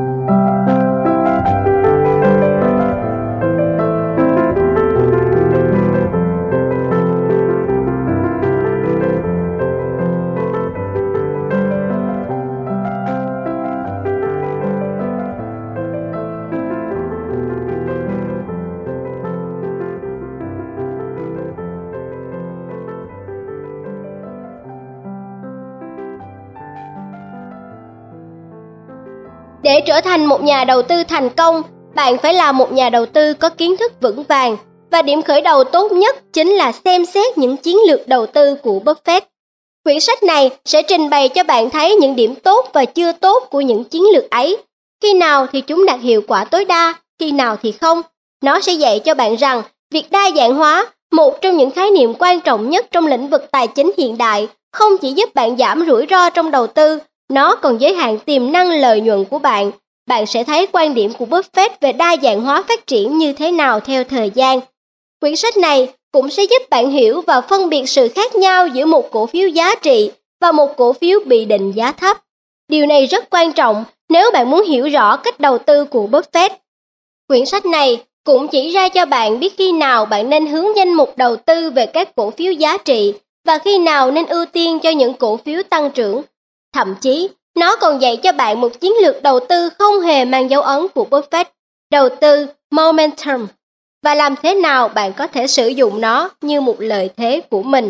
Để trở thành một nhà đầu tư thành công, bạn phải là một nhà đầu tư có kiến thức vững vàng, và điểm khởi đầu tốt nhất chính là xem xét những chiến lược đầu tư của Buffett. Quyển sách này sẽ trình bày cho bạn thấy những điểm tốt và chưa tốt của những chiến lược ấy. Khi nào thì chúng đạt hiệu quả tối đa, khi nào thì không. Nó sẽ dạy cho bạn rằng việc đa dạng hóa, một trong những khái niệm quan trọng nhất trong lĩnh vực tài chính hiện đại, không chỉ giúp bạn giảm rủi ro trong đầu tư, nó còn giới hạn tiềm năng lợi nhuận của bạn. Bạn sẽ thấy quan điểm của Buffett về đa dạng hóa phát triển như thế nào theo thời gian. Quyển sách này cũng sẽ giúp bạn hiểu và phân biệt sự khác nhau giữa một cổ phiếu giá trị và một cổ phiếu bị định giá thấp. Điều này rất quan trọng nếu bạn muốn hiểu rõ cách đầu tư của Buffett. Quyển sách này cũng chỉ ra cho bạn biết khi nào bạn nên hướng danh mục đầu tư về các cổ phiếu giá trị và khi nào nên ưu tiên cho những cổ phiếu tăng trưởng. Thậm chí, nó còn dạy cho bạn một chiến lược đầu tư không hề mang dấu ấn của Buffett, đầu tư momentum, và làm thế nào bạn có thể sử dụng nó như một lợi thế của mình.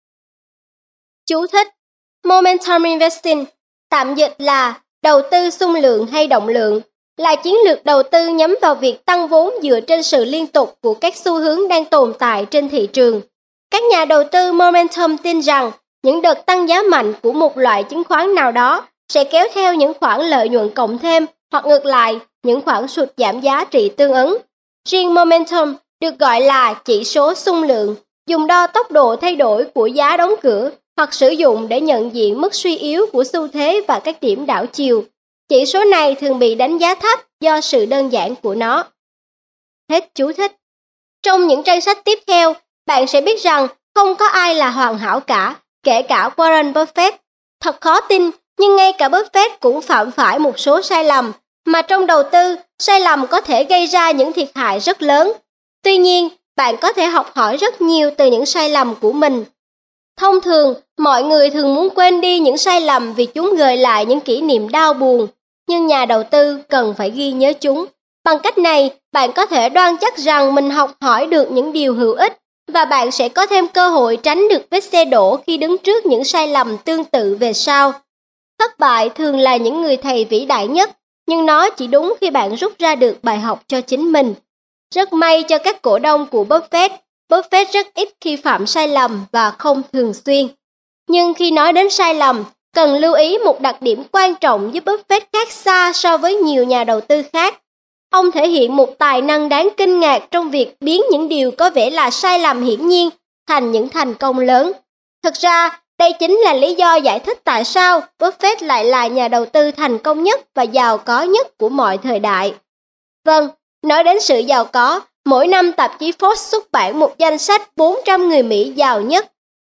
Chú thích: Momentum Investing, tạm dịch là đầu tư xung lượng hay động lượng, là chiến lược đầu tư nhắm vào việc tăng vốn dựa trên sự liên tục của các xu hướng đang tồn tại trên thị trường. Các nhà đầu tư momentum tin rằng những đợt tăng giá mạnh của một loại chứng khoán nào đó sẽ kéo theo những khoản lợi nhuận cộng thêm, hoặc ngược lại, những khoản sụt giảm giá trị tương ứng. Riêng momentum được gọi là chỉ số xung lượng, dùng đo tốc độ thay đổi của giá đóng cửa hoặc sử dụng để nhận diện mức suy yếu của xu thế và các điểm đảo chiều. Chỉ số này thường bị đánh giá thấp do sự đơn giản của nó. Hết chú thích. Trong những trang sách tiếp theo, bạn sẽ biết rằng không có ai là hoàn hảo cả, kể cả Warren Buffett. Thật khó tin, nhưng ngay cả Buffett cũng phạm phải một số sai lầm, mà trong đầu tư, sai lầm có thể gây ra những thiệt hại rất lớn. Tuy nhiên, bạn có thể học hỏi rất nhiều từ những sai lầm của mình. Thông thường, mọi người thường muốn quên đi những sai lầm vì chúng gợi lại những kỷ niệm đau buồn, nhưng nhà đầu tư cần phải ghi nhớ chúng. Bằng cách này, bạn có thể đoan chắc rằng mình học hỏi được những điều hữu ích, và bạn sẽ có thêm cơ hội tránh được vết xe đổ khi đứng trước những sai lầm tương tự về sau. Thất bại thường là những người thầy vĩ đại nhất, nhưng nó chỉ đúng khi bạn rút ra được bài học cho chính mình. Rất may cho các cổ đông của Buffett, Buffett rất ít khi phạm sai lầm và không thường xuyên. Nhưng khi nói đến sai lầm, cần lưu ý một đặc điểm quan trọng giúp Buffett khác xa so với nhiều nhà đầu tư khác. Ông thể hiện một tài năng đáng kinh ngạc trong việc biến những điều có vẻ là sai lầm hiển nhiên thành những thành công lớn. Thực ra, đây chính là lý do giải thích tại sao Buffett lại là nhà đầu tư thành công nhất và giàu có nhất của mọi thời đại. Vâng, nói đến sự giàu có, mỗi năm tạp chí Forbes xuất bản một danh sách 400 người Mỹ giàu nhất.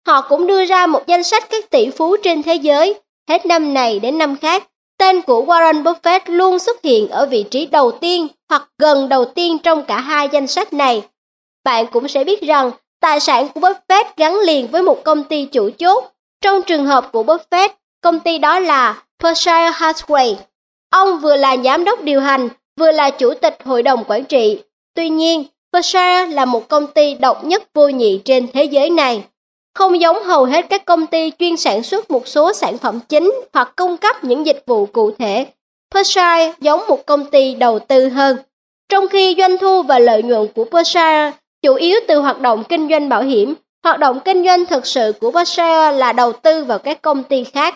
Họ cũng đưa ra một danh sách các tỷ phú trên thế giới. Hết năm này đến năm khác, tên của Warren Buffett luôn xuất hiện ở vị trí đầu tiên hoặc gần đầu tiên trong cả hai danh sách này. Bạn cũng sẽ biết rằng tài sản của Buffett gắn liền với một công ty chủ chốt. Trong trường hợp của Buffett, công ty đó là Berkshire Hathaway. Ông vừa là giám đốc điều hành, vừa là chủ tịch hội đồng quản trị. Tuy nhiên, Berkshire là một công ty độc nhất vô nhị trên thế giới này. Không giống hầu hết các công ty chuyên sản xuất một số sản phẩm chính hoặc cung cấp những dịch vụ cụ thể, Berkshire giống một công ty đầu tư hơn. Trong khi doanh thu và lợi nhuận của Berkshire chủ yếu từ hoạt động kinh doanh bảo hiểm, hoạt động kinh doanh thực sự của Berkshire là đầu tư vào các công ty khác.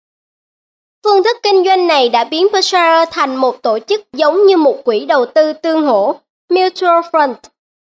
Phương thức kinh doanh này đã biến Berkshire thành một tổ chức giống như một quỹ đầu tư tương hỗ, Mutual Fund,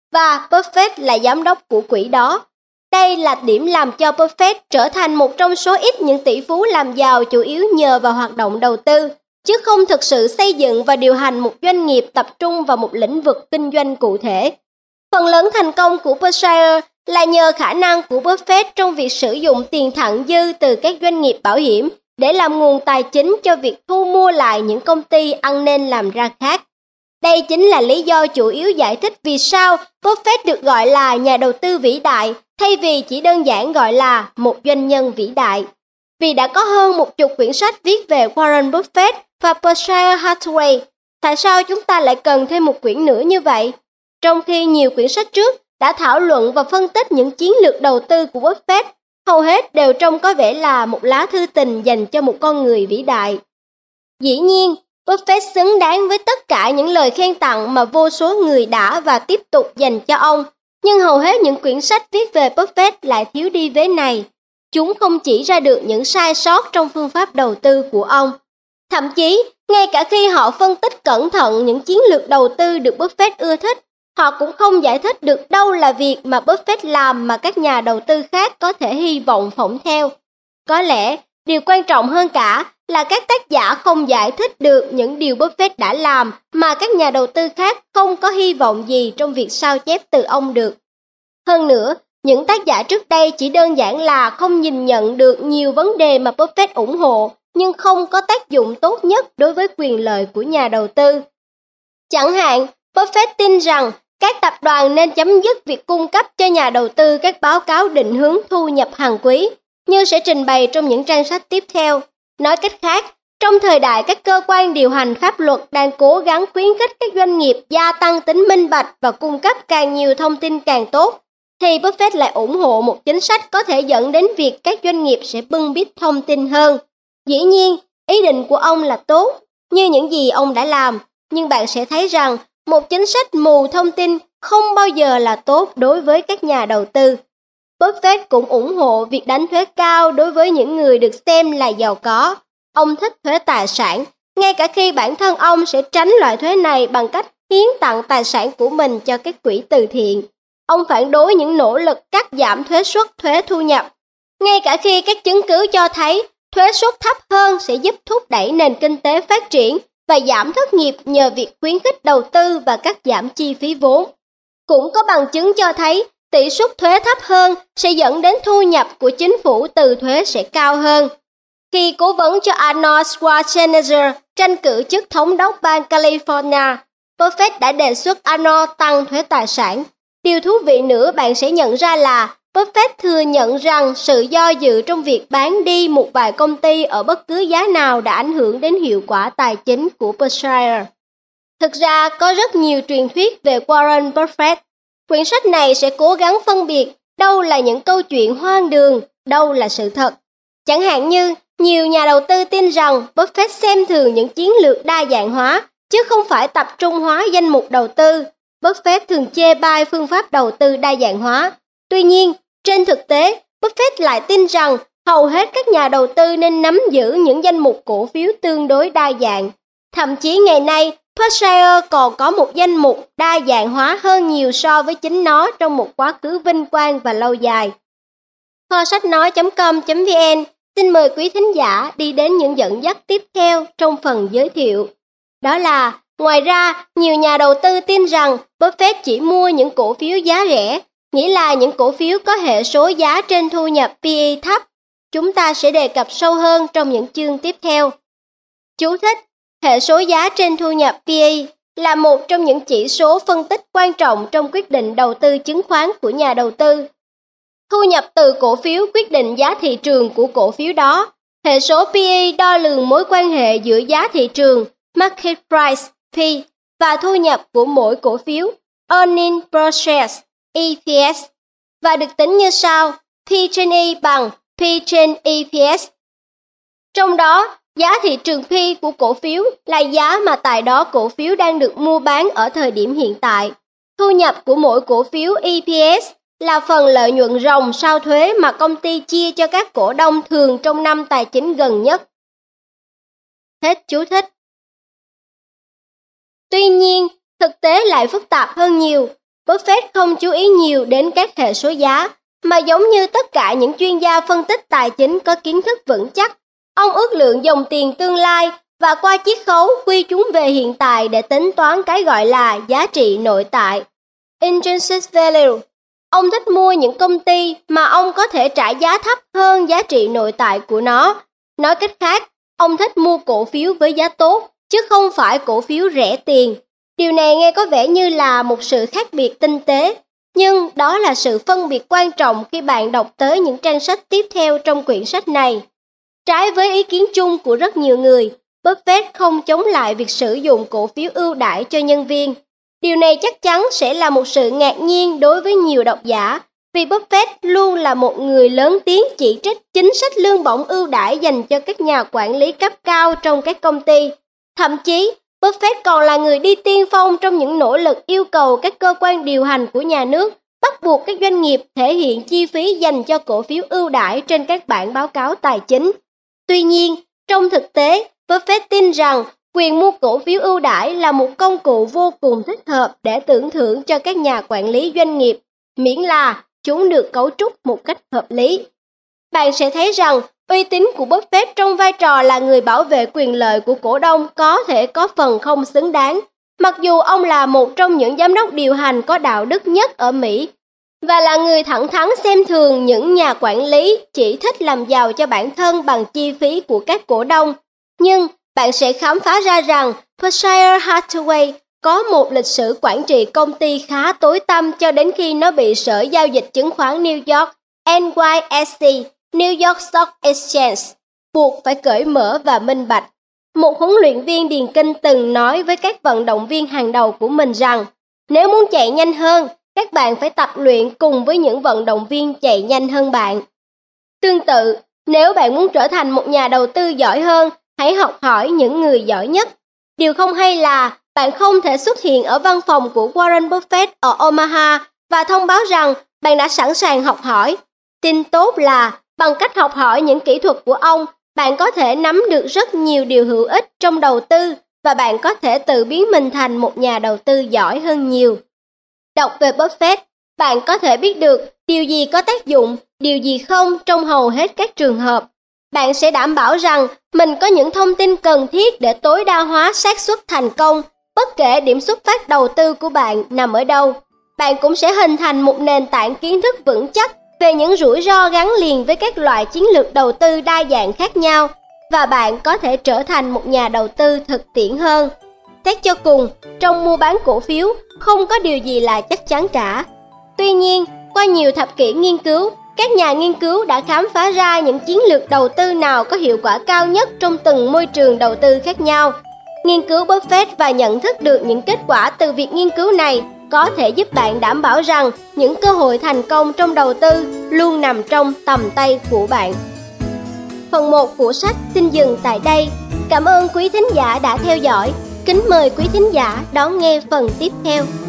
và Buffett là giám đốc của quỹ đó. Đây là điểm làm cho Buffett trở thành một trong số ít những tỷ phú làm giàu chủ yếu nhờ vào hoạt động đầu tư, chứ không thực sự xây dựng và điều hành một doanh nghiệp tập trung vào một lĩnh vực kinh doanh cụ thể. Phần lớn thành công của Berkshire là nhờ khả năng của Buffett trong việc sử dụng tiền thặng dư từ các doanh nghiệp bảo hiểm để làm nguồn tài chính cho việc thu mua lại những công ty ăn nên làm ra khác. Đây chính là lý do chủ yếu giải thích vì sao Buffett được gọi là nhà đầu tư vĩ đại thay vì chỉ đơn giản gọi là một doanh nhân vĩ đại. Vì đã có hơn 10 quyển sách viết về Warren Buffett và Berkshire Hathaway, tại sao chúng ta lại cần thêm một quyển nữa như vậy? Trong khi nhiều quyển sách trước đã thảo luận và phân tích những chiến lược đầu tư của Buffett, hầu hết đều trông có vẻ là một lá thư tình dành cho một con người vĩ đại. Dĩ nhiên, Buffett xứng đáng với tất cả những lời khen tặng mà vô số người đã và tiếp tục dành cho ông, nhưng hầu hết những quyển sách viết về Buffett lại thiếu đi vế này. Chúng không chỉ ra được những sai sót trong phương pháp đầu tư của ông. Thậm chí, ngay cả khi họ phân tích cẩn thận những chiến lược đầu tư được Buffett ưa thích, họ cũng không giải thích được đâu là việc mà Buffett làm mà các nhà đầu tư khác có thể hy vọng phỏng theo. Có lẽ, điều quan trọng hơn cả là các tác giả không giải thích được những điều Buffett đã làm mà các nhà đầu tư khác không có hy vọng gì trong việc sao chép từ ông được. Hơn nữa, những tác giả trước đây chỉ đơn giản là không nhìn nhận được nhiều vấn đề mà Buffett ủng hộ nhưng không có tác dụng tốt nhất đối với quyền lợi của nhà đầu tư. Chẳng hạn, Buffett tin rằng các tập đoàn nên chấm dứt việc cung cấp cho nhà đầu tư các báo cáo định hướng thu nhập hàng quý, như sẽ trình bày trong những trang sách tiếp theo. Nói cách khác, trong thời đại các cơ quan điều hành pháp luật đang cố gắng khuyến khích các doanh nghiệp gia tăng tính minh bạch và cung cấp càng nhiều thông tin càng tốt, thì Buffett lại ủng hộ một chính sách có thể dẫn đến việc các doanh nghiệp sẽ bưng bít thông tin hơn. Dĩ nhiên, ý định của ông là tốt, như những gì ông đã làm, nhưng bạn sẽ thấy rằng một chính sách mù thông tin không bao giờ là tốt đối với các nhà đầu tư. Buffett cũng ủng hộ việc đánh thuế cao đối với những người được xem là giàu có. Ông thích thuế tài sản, ngay cả khi bản thân ông sẽ tránh loại thuế này bằng cách hiến tặng tài sản của mình cho các quỹ từ thiện. Ông phản đối những nỗ lực cắt giảm thuế suất thuế thu nhập, ngay cả khi các chứng cứ cho thấy thuế suất thấp hơn sẽ giúp thúc đẩy nền kinh tế phát triển và giảm thất nghiệp nhờ việc khuyến khích đầu tư và cắt giảm chi phí vốn. Cũng có bằng chứng cho thấy tỷ suất thuế thấp hơn sẽ dẫn đến thu nhập của chính phủ từ thuế sẽ cao hơn. Khi cố vấn cho Arnold Schwarzenegger tranh cử chức thống đốc bang California, Buffett đã đề xuất Arnold tăng thuế tài sản. Điều thú vị nữa bạn sẽ nhận ra là Buffett thừa nhận rằng sự do dự trong việc bán đi một vài công ty ở bất cứ giá nào đã ảnh hưởng đến hiệu quả tài chính của Berkshire. Thực ra, có rất nhiều truyền thuyết về Warren Buffett. Quyển sách này sẽ cố gắng phân biệt đâu là những câu chuyện hoang đường, đâu là sự thật. Chẳng hạn như, nhiều nhà đầu tư tin rằng Buffett xem thường những chiến lược đa dạng hóa, chứ không phải tập trung hóa danh mục đầu tư. Buffett thường chê bai phương pháp đầu tư đa dạng hóa. Tuy nhiên, trên thực tế, Buffett lại tin rằng hầu hết các nhà đầu tư nên nắm giữ những danh mục cổ phiếu tương đối đa dạng. Thậm chí ngày nay, Berkshire còn có một danh mục đa dạng hóa hơn nhiều so với chính nó trong một quá khứ vinh quang và lâu dài. Kho sách nói.com.vn xin mời quý thính giả đi đến những dẫn dắt tiếp theo trong phần giới thiệu. Đó là, ngoài ra, nhiều nhà đầu tư tin rằng Buffett chỉ mua những cổ phiếu giá rẻ, nghĩa là những cổ phiếu có hệ số giá trên thu nhập PE thấp. Chúng ta sẽ đề cập sâu hơn trong những chương tiếp theo. Chú thích: hệ số giá trên thu nhập PE là một trong những chỉ số phân tích quan trọng trong quyết định đầu tư chứng khoán của nhà đầu tư. Thu nhập từ cổ phiếu quyết định giá thị trường của cổ phiếu đó. Hệ số PE đo lường mối quan hệ giữa giá thị trường (Market Price P) và thu nhập của mỗi cổ phiếu (Earnings per share EPS) và được tính như sau: P trên E bằng P trên EPS. Trong đó, giá thị trường P của cổ phiếu là giá mà tại đó cổ phiếu đang được mua bán ở thời điểm hiện tại. Thu nhập của mỗi cổ phiếu EPS là phần lợi nhuận ròng sau thuế mà công ty chia cho các cổ đông thường trong năm tài chính gần nhất. Hết chú thích. Tuy nhiên, thực tế lại phức tạp hơn nhiều. Buffett không chú ý nhiều đến các hệ số giá, mà giống như tất cả những chuyên gia phân tích tài chính có kiến thức vững chắc, ông ước lượng dòng tiền tương lai và qua chiết khấu quy chúng về hiện tại để tính toán cái gọi là giá trị nội tại, intrinsic value. Ông thích mua những công ty mà ông có thể trả giá thấp hơn giá trị nội tại của nó. Nói cách khác, ông thích mua cổ phiếu với giá tốt, chứ không phải cổ phiếu rẻ tiền. Điều này nghe có vẻ như là một sự khác biệt tinh tế, nhưng đó là sự phân biệt quan trọng khi bạn đọc tới những trang sách tiếp theo trong quyển sách này. Trái với ý kiến chung của rất nhiều người, Buffett không chống lại việc sử dụng cổ phiếu ưu đãi cho nhân viên. Điều này chắc chắn sẽ là một sự ngạc nhiên đối với nhiều độc giả, vì Buffett luôn là một người lớn tiếng chỉ trích chính sách lương bổng ưu đãi dành cho các nhà quản lý cấp cao trong các công ty. Thậm chí, Buffett còn là người đi tiên phong trong những nỗ lực yêu cầu các cơ quan điều hành của nhà nước bắt buộc các doanh nghiệp thể hiện chi phí dành cho cổ phiếu ưu đãi trên các bản báo cáo tài chính. Tuy nhiên, trong thực tế, Buffett tin rằng quyền mua cổ phiếu ưu đãi là một công cụ vô cùng thích hợp để tưởng thưởng cho các nhà quản lý doanh nghiệp, miễn là chúng được cấu trúc một cách hợp lý. Bạn sẽ thấy rằng uy tín của Buffett trong vai trò là người bảo vệ quyền lợi của cổ đông có thể có phần không xứng đáng, mặc dù ông là một trong những giám đốc điều hành có đạo đức nhất ở Mỹ và là người thẳng thắn xem thường những nhà quản lý chỉ thích làm giàu cho bản thân bằng chi phí của các cổ đông. Nhưng bạn sẽ khám phá ra rằng Berkshire Hathaway có một lịch sử quản trị công ty khá tối tăm cho đến khi nó bị Sở Giao dịch Chứng khoán New York NYSE, New York Stock Exchange, buộc phải cởi mở và minh bạch. Một huấn luyện viên điền kinh từng nói với các vận động viên hàng đầu của mình rằng, nếu muốn chạy nhanh hơn, các bạn phải tập luyện cùng với những vận động viên chạy nhanh hơn bạn. Tương tự, nếu bạn muốn trở thành một nhà đầu tư giỏi hơn, hãy học hỏi những người giỏi nhất. Điều không hay là bạn không thể xuất hiện ở văn phòng của Warren Buffett ở Omaha và thông báo rằng bạn đã sẵn sàng học hỏi. Tin tốt là bằng cách học hỏi những kỹ thuật của ông, bạn có thể nắm được rất nhiều điều hữu ích trong đầu tư và bạn có thể tự biến mình thành một nhà đầu tư giỏi hơn nhiều. Đọc về Buffett, bạn có thể biết được điều gì có tác dụng, điều gì không trong hầu hết các trường hợp. Bạn sẽ đảm bảo rằng mình có những thông tin cần thiết để tối đa hóa xác suất thành công, bất kể điểm xuất phát đầu tư của bạn nằm ở đâu. Bạn cũng sẽ hình thành một nền tảng kiến thức vững chắc về những rủi ro gắn liền với các loại chiến lược đầu tư đa dạng khác nhau, và bạn có thể trở thành một nhà đầu tư thực tiễn hơn. Xét cho cùng, trong mua bán cổ phiếu, không có điều gì là chắc chắn cả. Tuy nhiên, qua nhiều thập kỷ nghiên cứu, các nhà nghiên cứu đã khám phá ra những chiến lược đầu tư nào có hiệu quả cao nhất trong từng môi trường đầu tư khác nhau. Nghiên cứu Buffett và nhận thức được những kết quả từ việc nghiên cứu này có thể giúp bạn đảm bảo rằng những cơ hội thành công trong đầu tư luôn nằm trong tầm tay của bạn. Phần 1 của sách xin dừng tại đây. Cảm ơn quý thính giả đã theo dõi. Kính mời quý thính giả đón nghe phần tiếp theo.